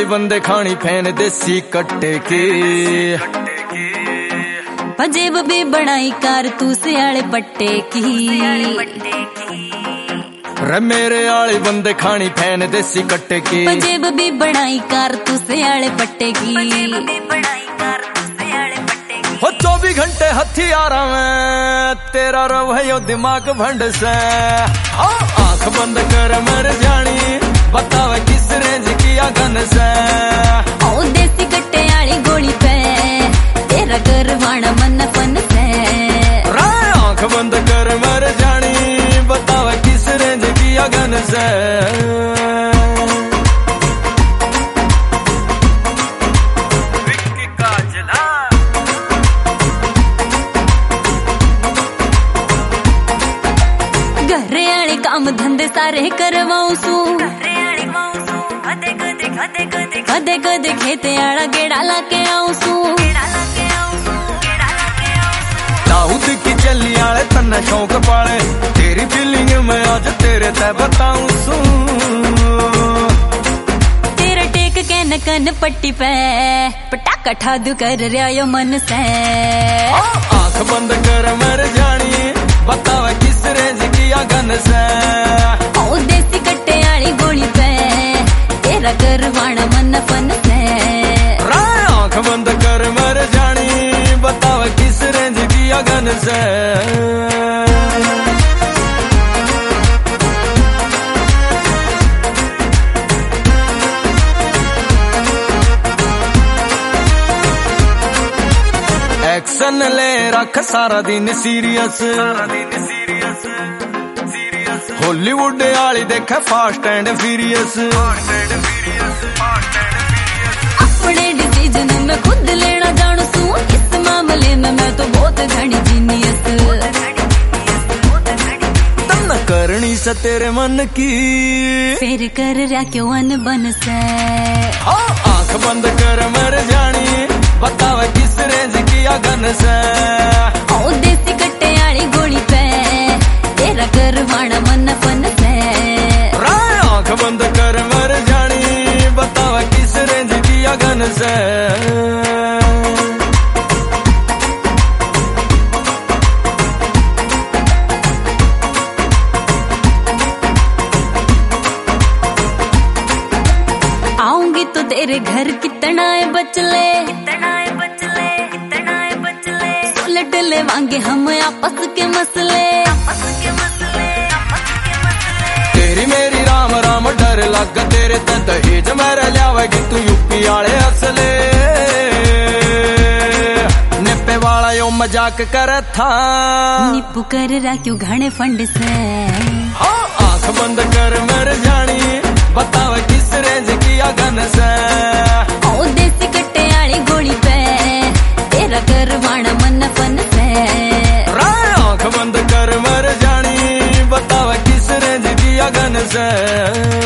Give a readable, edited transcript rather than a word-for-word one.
बंदे खानी फैन देसी कट्टे की। जेब भी बनाई कारतूस आले पट्टे की। रे मेरे आले बंदे खानी फैन देसी कट्टे की। जेब भी बनाई कारतूस आले पट्टे की। हो 24 घंटे हथियारा में तेरा रवैयो दिमाग भंड से। आंख बंद कर मर जानी बतावे किस रेंज किया गन से। ओ देसी कट्टे आली गोली पे तेरा करवाना मन फन से। आंख बंद कर मर जानी बतावे किस रेंज किया गन से। घरे आले काम धंधे सारे करवाऊं सू। कदे कदे खेते आला गेड़ा लाके आऊं सू। दाऊद की चली आले तन्ने शौक पाले तेरी फीलिंग में आज तेरे ते बताऊं सू। तेरा टेक के न कन पट्टी पे पटाखा ठादू कर रहा यो मन से। आंख बंद कर मर जानी बतावे किस रेंज किया गन से। ओ देसी कट्टे आली गोली पे तेरा करवाना मन फन से। आंख बंद कर मर जानी बतावे किस रेंज किया गन से। एक्शन ले रख सारा दिन सीरियस। हॉलीवुड आली देखे फास्ट एंड फ्यूरियस। अपने डिसीजन में खुद लेना जानू सू। इस मामले में मैं तो बहुत घनी जीनियस। तम न करनी से तेरे मन की फिर कर रहा क्यों अन बन से। आंख बंद कर मर जानी बतावे किस रेंज किया गन से। ओ देसी कट्टे आली गोली पे तेरा करवाना मन फन से। आंख बंद कर मर जानी बतावे किस रेंज किया गन से। आऊंगी तो तेरे घर कितना है बचले। सुलट ले वांगे हम आपस के मसले। तेरी मेरी राम राम डर लग तेरे ते दहेज मेरे लियावेगी तू यूपी आले असले। निप्पे वाला यो मजाक करे था निप्पू कर रहा क्यों घने फंड से। आंख बंद कर मर जानी बतावे किस रेंज किया गन से। ओ देसी कट्टे आली गोली पे तेरा करवाना मन फन से। आंख बंद कर मर जानी बतावे किस रेंज किया गन से।